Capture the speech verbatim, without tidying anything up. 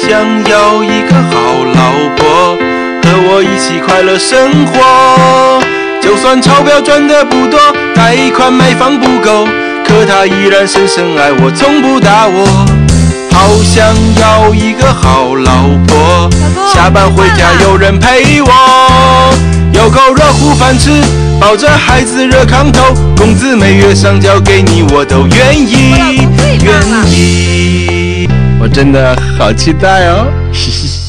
想要一个好老婆，和我一起快乐生活。就算钞票赚得不多，贷款买房不够，可她依然深深爱我，从不打我。好想要一个好老婆，下班回家有人陪我，有口热乎饭吃，抱着孩子热炕头，工资每月上交给你，我都愿意，愿意。我真的好期待哦。